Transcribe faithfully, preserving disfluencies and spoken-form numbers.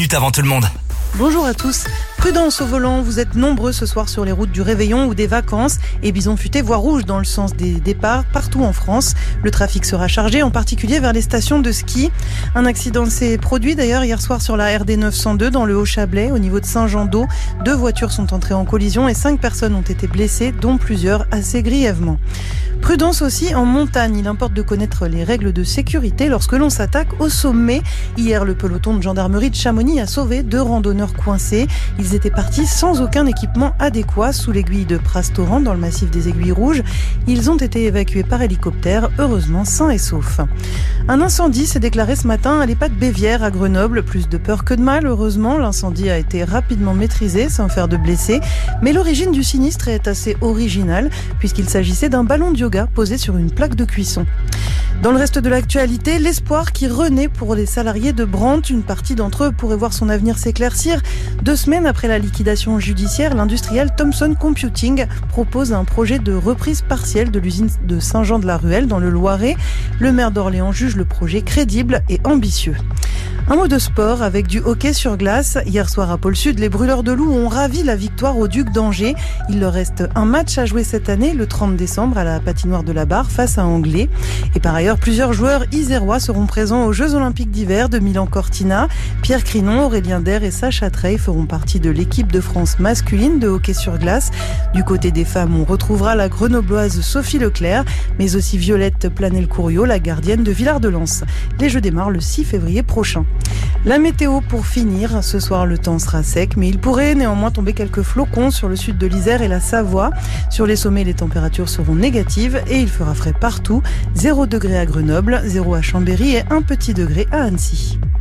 minutes avant tout le monde. Bonjour à tous. Prudence au volant, vous êtes nombreux ce soir sur les routes du réveillon ou des vacances et bison futé voie rouge dans le sens des départs partout en France. Le trafic sera chargé, en particulier vers les stations de ski. Un accident s'est produit d'ailleurs hier soir sur la R D neuf cent deux dans le Haut-Chablais au niveau de Saint-Jean-d'Eau. Deux voitures sont entrées en collision et cinq personnes ont été blessées, dont plusieurs assez grièvement. Prudence aussi en montagne, il importe de connaître les règles de sécurité lorsque l'on s'attaque au sommet. Hier, le peloton de gendarmerie de Chamonix a sauvé deux randonneurs coincés. Ils étaient partis sans aucun équipement adéquat sous l'aiguille de Prastoran dans le massif des Aiguilles Rouges. Ils ont été évacués par hélicoptère, heureusement sains et saufs. Un incendie s'est déclaré ce matin à l'EHPAD Bévière à Grenoble. Plus de peur que de mal, heureusement. L'incendie a été rapidement maîtrisé sans faire de blessés. Mais l'origine du sinistre est assez originale puisqu'il s'agissait d'un ballon de yoga posé sur une plaque de cuisson. Dans le reste de l'actualité, l'espoir qui renaît pour les salariés de Brandt. Une partie d'entre eux pourrait voir son avenir s'éclaircir. Deux semaines après la liquidation judiciaire, l'industriel Thomson Computing propose un projet de reprise partielle de l'usine de Saint-Jean-de-la-Ruelle dans le Loiret. Le maire d'Orléans juge le projet crédible et ambitieux. Un mot de sport avec du hockey sur glace. Hier soir à Pôle Sud, les Brûleurs de Loup ont ravi la victoire au Duc d'Angers. Il leur reste un match à jouer cette année, le trente décembre, à la patinoire de la Barre face à Anglet. Et par ailleurs, plusieurs joueurs isérois seront présents aux Jeux Olympiques d'hiver de Milan-Cortina. Pierre Crinon, Aurélien Der et Sacha Trey feront partie de l'équipe de France masculine de hockey sur glace. Du côté des femmes, on retrouvera la grenobloise Sophie Leclerc, mais aussi Violette Planel-Couriot, la gardienne de Villard-de-Lans. Les Jeux démarrent le six février prochain. La météo pour finir, ce soir le temps sera sec, mais il pourrait néanmoins tomber quelques flocons sur le sud de l'Isère et la Savoie. Sur les sommets, les températures seront négatives et il fera frais partout. zéro degré à Grenoble, zéro à Chambéry et un petit degré à Annecy.